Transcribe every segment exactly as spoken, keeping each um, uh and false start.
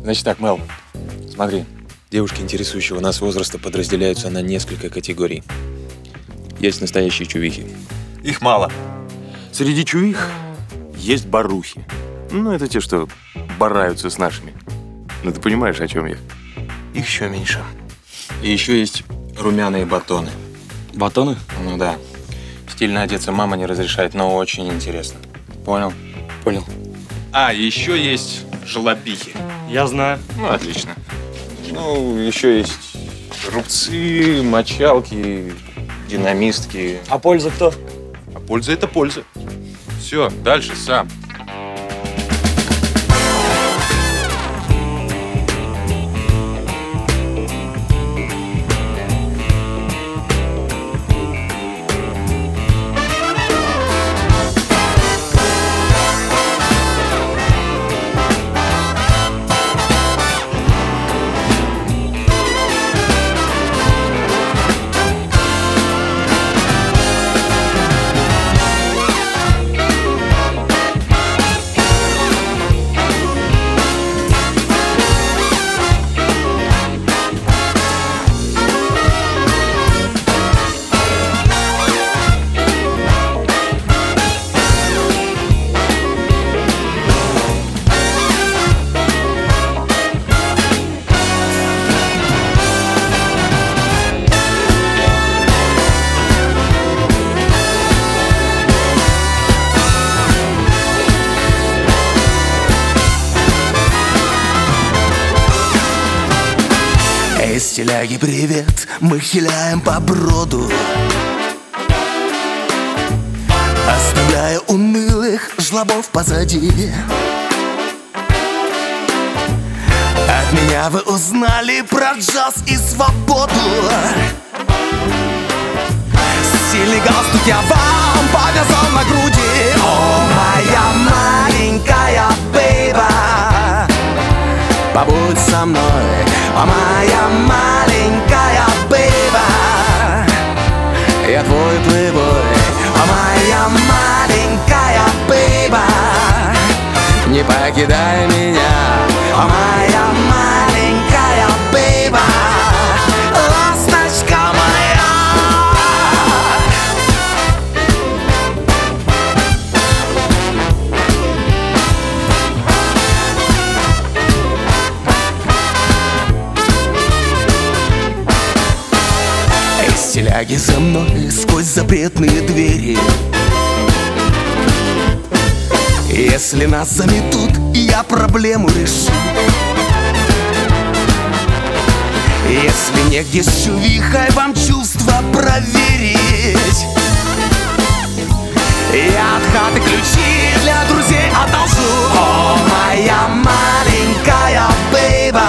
Значит так, Мел, смотри. Девушки интересующего нас возраста подразделяются на несколько категорий. Есть настоящие чувихи. Их мало. Среди чувих есть барухи. Ну, это те, что бараются с нашими. Ну, ты понимаешь, о чем я? Их еще меньше. И еще есть румяные батоны. Батоны? Ну да. Стильно одеться мама не разрешает, но очень интересно. Понял? Понял. А, еще есть жлобихи. Я знаю. Ну, отлично. Ну, еще есть рубцы, мочалки, динамистки. А польза кто? А польза — это польза. Все, дальше сам. Эй, стиляги, привет, мы хиляем по броду, оставляя унылых жлобов позади. От меня вы узнали про джаз и свободу. Стильный галстук я вам повязал на груди. О, моя маленькая бейба, побудь со мной, о, моя маленькая бейба. Я твой плейбой, о, моя маленькая бейба. Не покидай меня, о, моя маленькая бейба. Ласточка моя. Стиляги за мной сквозь запретные двери. Если нас заметут, я проблему решу. Если негде с чувихой вам чувства проверить, я от хаты ключи для друзей одолжу. О, моя маленькая бейба,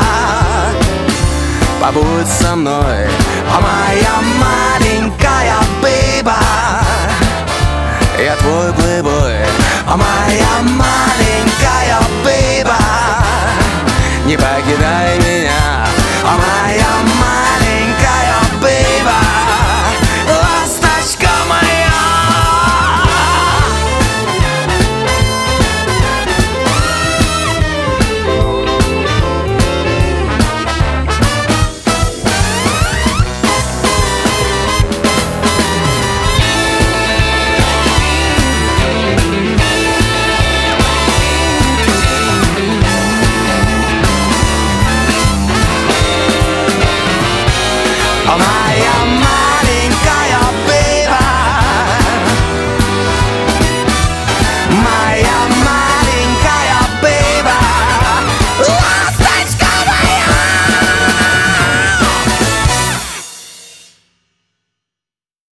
побудь со мной, о, моя маленькая бейба. Я твой плейбой, о, моя маленькая бейба. Не покидай меня, о, моя маленькая бейба. Ласточка моя. Oh, моя